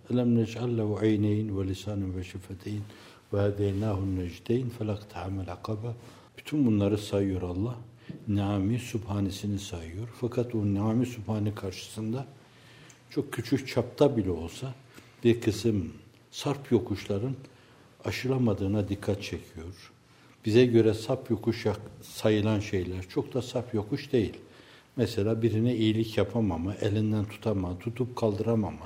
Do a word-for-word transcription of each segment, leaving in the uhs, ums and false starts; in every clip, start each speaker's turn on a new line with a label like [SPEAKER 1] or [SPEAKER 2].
[SPEAKER 1] Elem nec'al lehu ayneyn ve lisanen ve şefeteyn ve hedeynahu'n necdeyn felaktehamel akaba. Bütün bunları sayıyor Allah. Nami Sübhanesini sayıyor. Fakat o Nami Sübhane karşısında çok küçük çapta bile olsa bir kısım sarp yokuşların aşılamadığına dikkat çekiyor. Bize göre sap yokuş sayılan şeyler çok da sap yokuş değil. Mesela birine iyilik yapamama, elinden tutamama, tutup kaldıramama,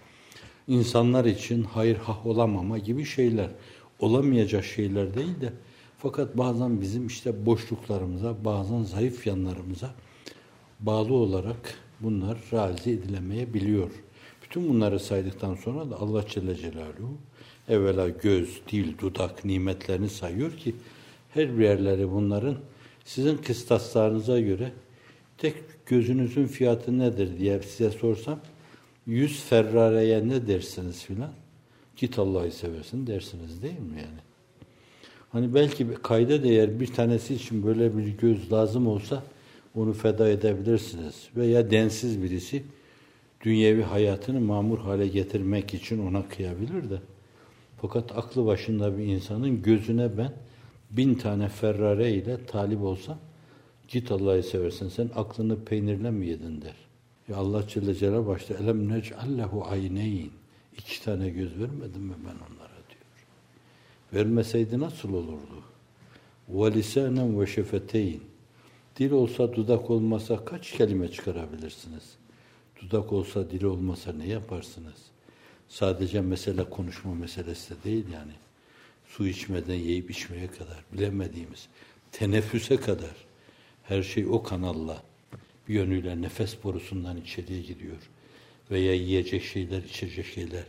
[SPEAKER 1] insanlar için hayır hah olamama gibi şeyler. Olamayacak şeyler değil de fakat bazen bizim işte boşluklarımıza, bazen zayıf yanlarımıza bağlı olarak bunlar realize edilemeyebiliyor. Bütün bunları saydıktan sonra da Allah Celle Celaluhu evvela göz, dil, dudak nimetlerini sayıyor ki her bir yerleri bunların sizin kıstaslarınıza göre tek gözünüzün fiyatı nedir diye size sorsam yüz Ferrari'ye ne dersiniz filan? Git Allah'ı seversin dersiniz değil mi yani? Hani belki kayda değer bir tanesi için böyle bir göz lazım olsa onu feda edebilirsiniz. Veya densiz birisi dünyevi hayatını mamur hale getirmek için ona kıyabilir de. Fakat aklı başında bir insanın gözüne ben bin tane Ferrari ile talip olsam git Allah'ı seversen sen aklını peynirle mi yedin der. Ya Allah Celle Celaluhu başta elem nec'al lehu ayneyn. İki tane göz vermedim mi ben onlara diyor. Vermeseydi nasıl olurdu? Ve lisanen ve şefeteyn. Dil olsa dudak olmasa kaç kelime çıkarabilirsiniz? Dudak olsa dil olmasa ne yaparsınız? Sadece mesele konuşma meselesi de değil yani. Su içmeden yiyip içmeye kadar bilemediğimiz teneffüse kadar her şey o kanalla bir yönüyle nefes borusundan içeriye gidiyor. Veya yiyecek şeyler, içecek şeyler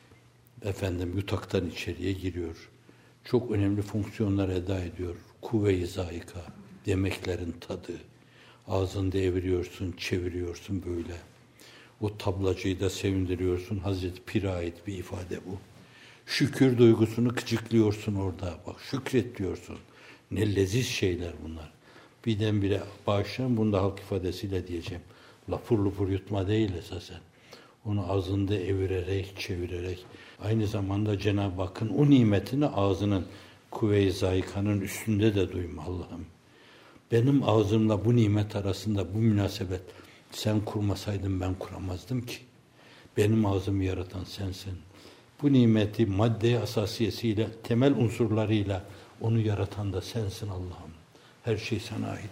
[SPEAKER 1] efendim yutaktan içeriye giriyor. Çok önemli fonksiyonlar eda ediyor. Kuvve-i zayika, yemeklerin tadı. Ağzında eviriyorsun, çeviriyorsun böyle. O tablacıyı da sevindiriyorsun. Hazreti Pir'e ait bir ifade bu. Şükür duygusunu kıcıklıyorsun orada. Bak şükret diyorsun. Ne leziz şeyler bunlar. Birdenbire bağışlayın, bunu da halk ifadesiyle diyeceğim. Lapur lupur yutma değil esasen. Onu ağzında evirerek, çevirerek, aynı zamanda Cenab-ı Hakk'ın o nimetini ağzının kuvve-i zayıkanın üstünde de duyma Allah'ım. Benim ağzımla bu nimet arasında bu münasebet sen kurmasaydın ben kuramazdım ki. Benim ağzımı yaratan sensin. Bu nimeti madde asasiyesiyle, temel unsurlarıyla onu yaratan da sensin Allah'ım. Her şey sana ait.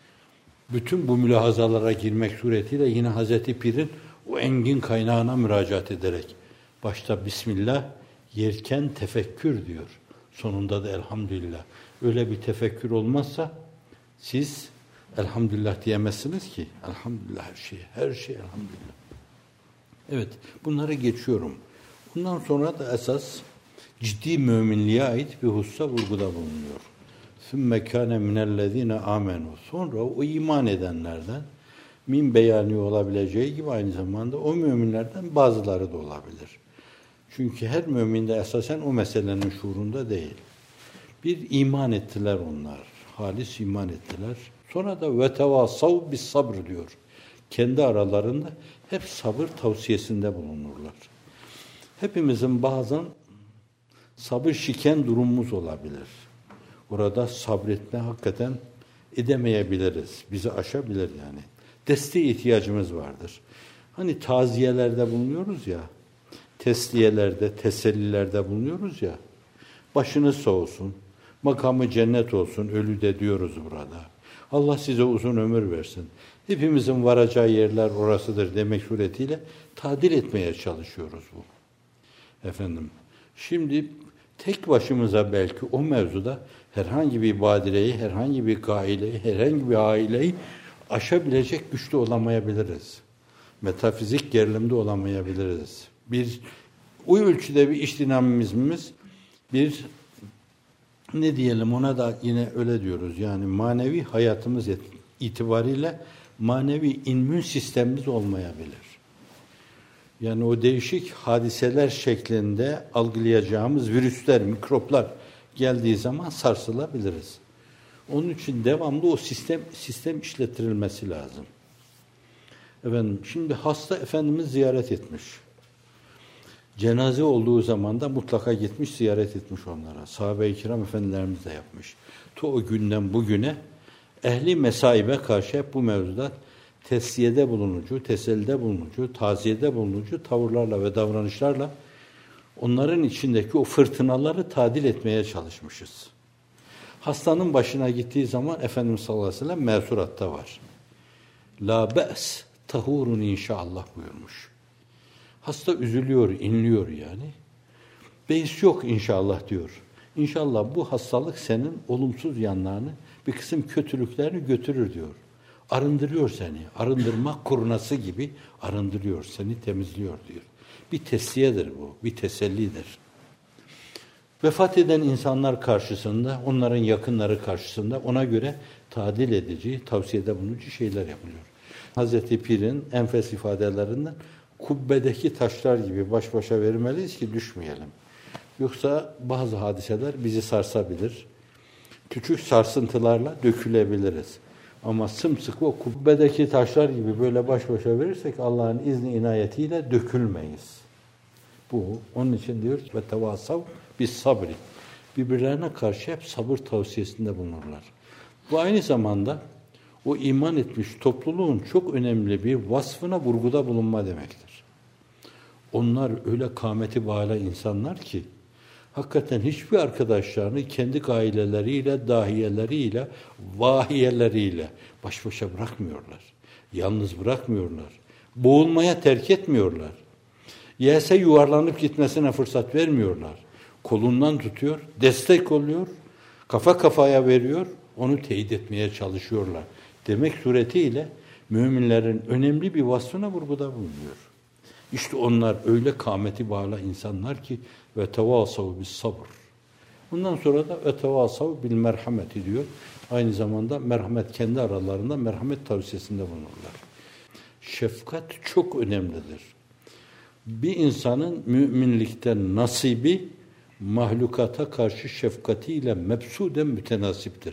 [SPEAKER 1] Bütün bu mülahazalara girmek suretiyle yine Hazreti Pir'in o engin kaynağına müracaat ederek başta Bismillah, yerken tefekkür diyor. Sonunda da elhamdülillah. Öyle bir tefekkür olmazsa siz elhamdülillah diyemezsiniz ki. Elhamdülillah her şey, her şey elhamdülillah. Evet, bunları geçiyorum. Bundan sonra da esas ciddi müminliğe ait bir hususa vurguda bulunuyor. ثُمَّ كَانَ مِنَ الَّذ۪ينَ آمَنُوا. Sonra o iman edenlerden min beyani olabileceği gibi aynı zamanda o müminlerden bazıları da olabilir. Çünkü her mümin de esasen o meselenin şuurunda değil. Bir iman ettiler onlar. Halis iman ettiler. Sonra da vetevasav bis sabr diyor. Kendi aralarında hep sabır tavsiyesinde bulunurlar. Hepimizin bazen sabır şiken durumumuz olabilir. Orada sabretme hakikaten edemeyebiliriz. Bizi aşabilir yani. Desteğe ihtiyacımız vardır. Hani taziyelerde bulunuyoruz ya, tesliyelerde, tesellilerde bulunuyoruz ya, başınız sağ olsun, makamı cennet olsun, ölü de diyoruz burada. Allah size uzun ömür versin. Hepimizin varacağı yerler orasıdır demek suretiyle tadil etmeye çalışıyoruz bu. Efendim, şimdi tek başımıza belki o mevzuda herhangi bir badireyi, herhangi bir gaileyi, herhangi bir aileyi aşabilecek güçlü olamayabiliriz. Metafizik gerilimde olamayabiliriz. Bir o ölçüde bir iç dinamizmimiz, bir ne diyelim ona da yine öyle diyoruz. Yani manevi hayatımız itibariyle manevi immün sistemimiz olmayabilir. Yani o değişik hadiseler şeklinde algılayacağımız virüsler, mikroplar geldiği zaman sarsılabiliriz. Onun için devamlı o sistem sistem işlettirilmesi lazım. Efendim, şimdi hasta Efendimiz ziyaret etmiş. Cenaze olduğu zaman da mutlaka gitmiş, ziyaret etmiş onlara. Sahabe-i kiram efendilerimiz de yapmış. Ta o günden bugüne ehli mesaibe karşı hep bu mevzuda tesiyede bulunucu, tesellide bulunucu, taziyede bulunucu tavırlarla ve davranışlarla onların içindeki o fırtınaları tadil etmeye çalışmışız. Hastanın başına gittiği zaman Efendimiz sallallahu aleyhi ve sellem mesuratta var. La be's tahurun inşallah buyurmuş. Hasta üzülüyor, inliyor yani. Beis yok inşallah diyor. İnşallah bu hastalık senin olumsuz yanlarını, bir kısım kötülüklerini götürür diyor. Arındırıyor seni. Arındırma kurnası gibi arındırıyor, seni temizliyor diyor. Bir tesliyedir bu, bir tesellidir. Vefat eden insanlar karşısında, onların yakınları karşısında ona göre tadil edici, tavsiyede bulunucu şeyler yapılıyor. Hazreti Pir'in enfes ifadelerinden kubbedeki taşlar gibi baş başa vermeliyiz ki düşmeyelim. Yoksa bazı hadiseler bizi sarsabilir. Küçük sarsıntılarla dökülebiliriz. Ama sımsıkı o kubbedeki taşlar gibi böyle baş başa verirsek Allah'ın izni inayetiyle dökülmeyiz. Bu, onun için diyoruz ve tevasav bis sabri. Birbirlerine karşı hep sabır tavsiyesinde bulunurlar. Bu aynı zamanda o iman etmiş topluluğun çok önemli bir vasfına vurguda bulunma demektir. Onlar öyle kâmeti bağlı insanlar ki hakikaten hiçbir arkadaşlarını kendi gaileleriyle, dahiyeleriyle, vahiyeleriyle baş başa bırakmıyorlar. Yalnız bırakmıyorlar. Boğulmaya terk etmiyorlar. Yese yuvarlanıp gitmesine fırsat vermiyorlar. Kolundan tutuyor, destek oluyor, kafa kafaya veriyor, onu teyit etmeye çalışıyorlar. Demek suretiyle müminlerin önemli bir vasfına vurguda bulunuyor. İşte onlar öyle kâmeti bağlı insanlar ki ve tevasav bis sabr. Bundan sonra da ve tevasav bil merhameti diyor. Aynı zamanda merhamet, kendi aralarında merhamet tavsiyesinde bulunurlar. Şefkat çok önemlidir. Bir insanın müminlikten nasibi mahlukata karşı şefkatiyle mebsuden mütenasiptir.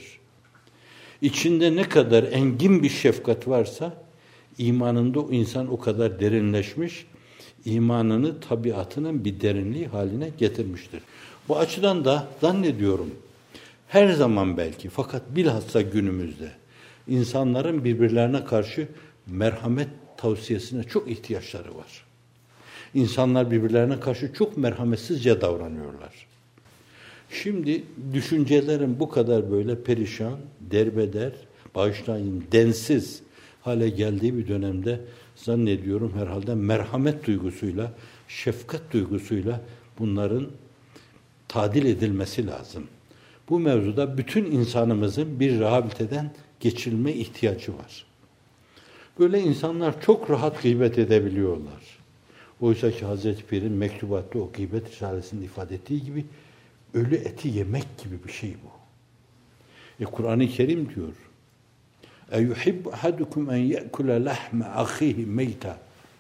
[SPEAKER 1] İçinde ne kadar engin bir şefkat varsa imanında o insan o kadar derinleşmiş, imanını tabiatının bir derinliği haline getirmiştir. Bu açıdan da zannediyorum her zaman belki fakat bilhassa günümüzde insanların birbirlerine karşı merhamet tavsiyesine çok ihtiyaçları var. İnsanlar birbirlerine karşı çok merhametsizce davranıyorlar. Şimdi düşüncelerin bu kadar böyle perişan, derbeder, bağışlayın, densiz hale geldiği bir dönemde zannediyorum herhalde merhamet duygusuyla, şefkat duygusuyla bunların tadil edilmesi lazım. Bu mevzuda bütün insanımızın bir rehabiliteden geçilme ihtiyacı var. Böyle insanlar çok rahat gıybet edebiliyorlar. Oysa ki Hazreti Pir'in mektubatta o gıybet risalesinde ifade ettiği gibi ölü eti yemek gibi bir şey bu. E Kur'an-ı Kerim diyor اَيُحِبُّ اَحَدُكُمْ اَنْ يَأْكُلَ لَحْمَ اَخِيهِ مَيْتًا.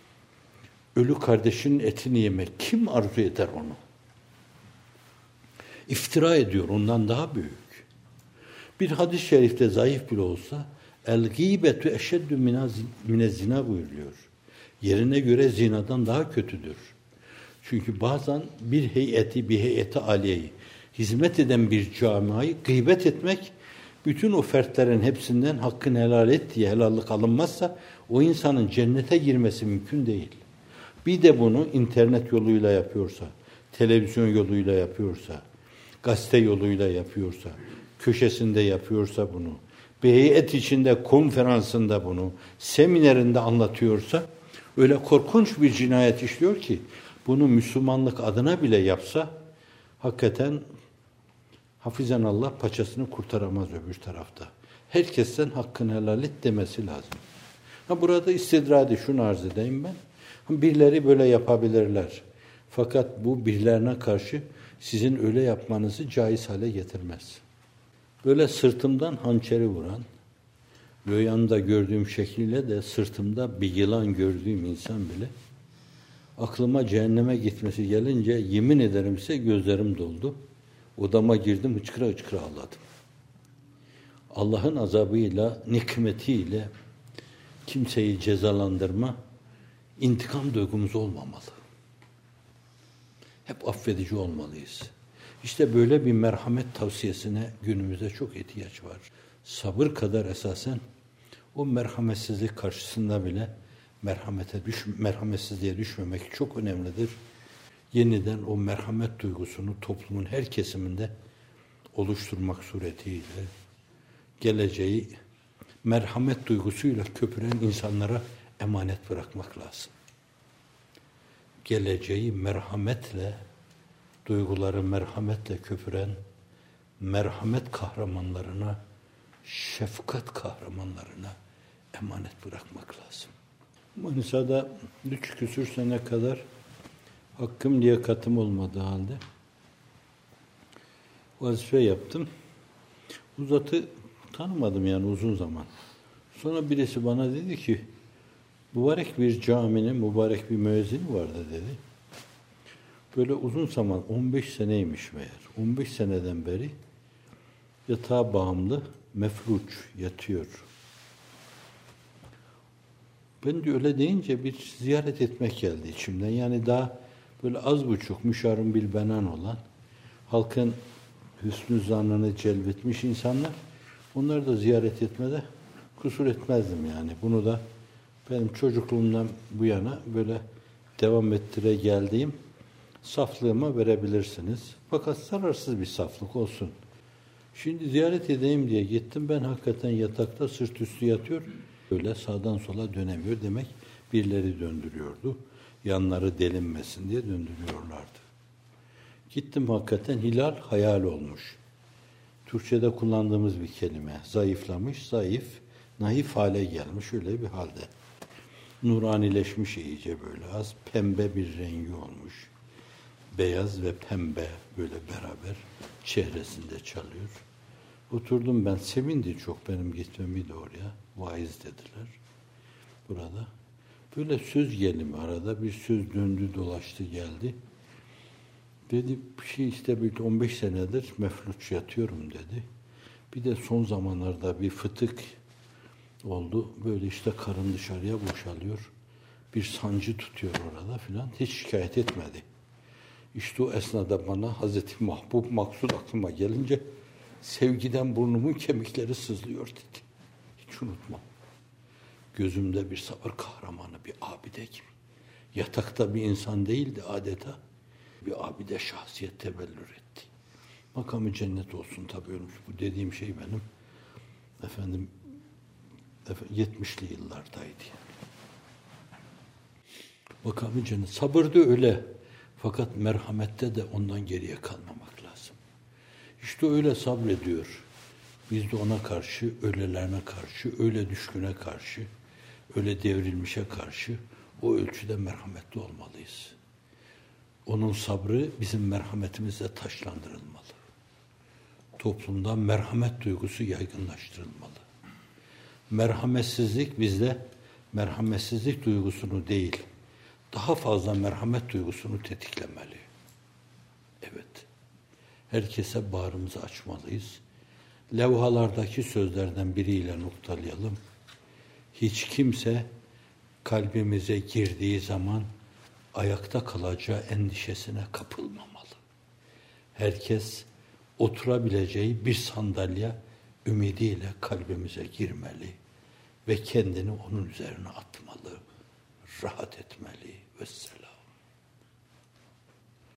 [SPEAKER 1] Ölü kardeşinin etini yemek kim arzu eder onu? İftira ediyor, ondan daha büyük. Bir hadis-i şerifte zayıf bile olsa el-gîbetu eşeddü mine zina buyuruyor. Yerine göre zinadan daha kötüdür. Çünkü bazen bir heyeti, bir heyeti aliyeyi, hizmet eden bir camiayı gıybet etmek, bütün o fertlerin hepsinden hakkını helal et diye helallik alınmazsa o insanın cennete girmesi mümkün değil. Bir de bunu internet yoluyla yapıyorsa, televizyon yoluyla yapıyorsa, gazete yoluyla yapıyorsa, köşesinde yapıyorsa bunu, bir heyet içinde konferansında bunu, seminerinde anlatıyorsa, öyle korkunç bir cinayet işliyor ki, bunu Müslümanlık adına bile yapsa, hakikaten hafizen Allah paçasını kurtaramaz öbür tarafta. Herkesten hakkını helal et demesi lazım. Ha burada istidradi şunu arz edeyim ben. Birileri böyle yapabilirler. Fakat bu birilerine karşı sizin öyle yapmanızı caiz hale getirmez. Böyle sırtımdan hançeri vuran, rüyamda gördüğüm şekliyle de sırtımda bir yılan gördüğüm insan bile aklıma cehenneme gitmesi gelince yemin ederim size gözlerim doldu. Odama girdim, hıçkıra hıçkıra ağladım. Allah'ın azabıyla, nikmetiyle kimseyi cezalandırma, intikam duygumuz olmamalı. hep affedici olmalıyız. İşte böyle bir merhamet tavsiyesine günümüzde çok ihtiyaç var. Sabır kadar esasen o merhametsizlik karşısında bile merhamete düş, merhametsizliğe düşmemek çok önemlidir. Yeniden o merhamet duygusunu toplumun her kesiminde oluşturmak suretiyle geleceği merhamet duygusuyla köpüren insanlara emanet bırakmak lazım. Geleceği merhametle, duyguları merhametle köpüren merhamet kahramanlarına, şefkat kahramanlarına emanet bırakmak lazım. Manisa'da üç küsür sene kadar hakkım liyakatım olmadığı halde vazife yaptım. Bu zatı tanımadım yani uzun zaman. Sonra birisi bana dedi ki, mübarek bir caminin mübarek bir müezzini vardı dedi. Böyle uzun zaman, on beş seneymiş meğer. on beş seneden beri yatağa bağımlı, mefluç yatıyor. Ben de öyle deyince bir ziyaret etmek geldi içimden. Yani daha böyle az buçuk müşarın bil benan olan, halkın hüsnü zannını celbetmiş insanlar, onları da ziyaret etmede kusur etmezdim yani. Bunu da benim çocukluğumdan bu yana böyle devam ettire geldiğim saflığıma verebilirsiniz. Fakat zararsız bir saflık olsun. Şimdi ziyaret edeyim diye gittim. Ben hakikaten yatakta sırt üstü yatıyor. Böyle sağdan sola dönemiyor. Demek birileri döndürüyordu. Yanları delinmesin diye döndürüyorlardı. Gittim hakikaten hilal hayal olmuş. Türkçe'de kullandığımız bir kelime. Zayıflamış, zayıf, naif hale gelmiş öyle bir halde. Nuranileşmiş iyice böyle az. Pembe bir rengi olmuş. Beyaz ve pembe böyle beraber çehresinde çalıyor. Oturdum ben. Sevindi çok benim gitmemi de oraya. Vaiz dediler. Burada. Böyle söz gelimi arada bir söz döndü dolaştı geldi. Dedi bir şey işte bir on beş senedir mefluç yatıyorum dedi. Bir de son zamanlarda bir fıtık oldu. Böyle işte karın dışarıya boşalıyor. Bir sancı tutuyor orada filan. Hiç şikayet etmedi. İşte o esnada bana Hazreti Mahbub Maksud aklıma gelince sevgiden burnumun kemikleri sızlıyor dedi. Hiç unutmam. Gözümde bir sabır kahramanı, bir abide gibi. Yatakta bir insan değildi adeta. Bir abide şahsiyet tebellür etti. Makamı cennet olsun tabii ölmüş. Bu dediğim şey benim efendim, efendim yetmişli yıllardaydı yani. Makamı cennet. Sabır da öyle. Fakat merhamette de ondan geriye kalmamak lazım. İşte öyle sabrediyor. Biz de ona karşı, öylelerine karşı, öyle düşküne karşı, öyle devrilmişe karşı o ölçüde merhametli olmalıyız. Onun sabrı bizim merhametimizle taşlandırılmalı. Toplumda merhamet duygusu yaygınlaştırılmalı. Merhametsizlik bizde merhametsizlik duygusunu değil, daha fazla merhamet duygusunu tetiklemeli. Evet. Herkese bağrımızı açmalıyız. Levhalardaki sözlerden biriyle noktalayalım. Hiç kimse kalbimize girdiği zaman ayakta kalacağı endişesine kapılmamalı. Herkes oturabileceği bir sandalye ümidiyle kalbimize girmeli ve kendini onun üzerine atmalı, rahat etmeli. Vesselam.